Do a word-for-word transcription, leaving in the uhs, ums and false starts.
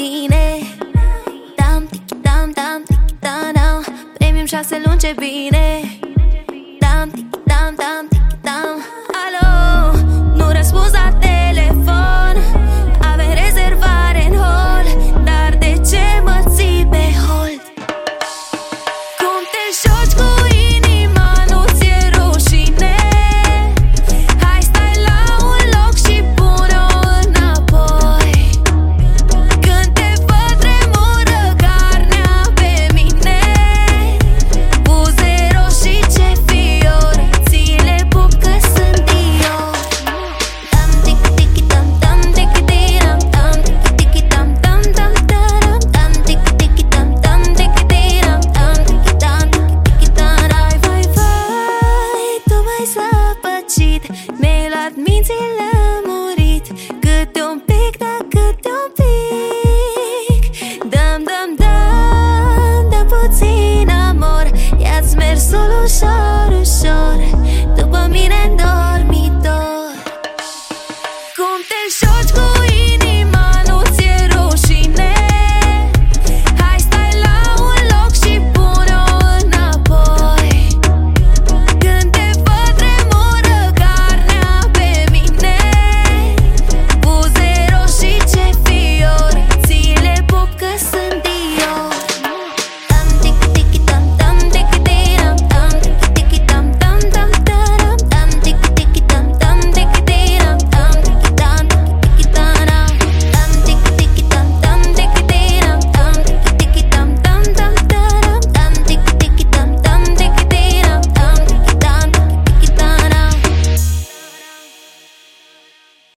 tine. Dam, tiki, dam, dam, tiki, dam, dam. Premium șase luni, ce bine. Dam, tiki, dam, dam, tiki, dam. Alo, nu răspuns la telefon. Avem rezervare în hol, dar de ce mă ții pe hold? Cum te joci cu inima, nu-ți e rușine? Hai, stai la un loc și pune-o înapoi. Când te văd tremură carnea pe mine. Buze roșii, ce fior, ți le pup că sunt eu. Dam, tiki, tiki, dam, dam, tiki, dam, dam, tiki, tiki, dam, dam, dam, dam, dam, tiki, tiki, dam, dam, tiki, dam, dam, tiki, dam, tiki, dam. Vai, vai, vai, tu m-ai zăpăcit, mi-ai luat mințile, am murit. Câte un pic, da, câte un pic. Dăm, dăm, dăm, dăm puțin amor. Ia-ți mersul ușor, ușor, după mine-n dor.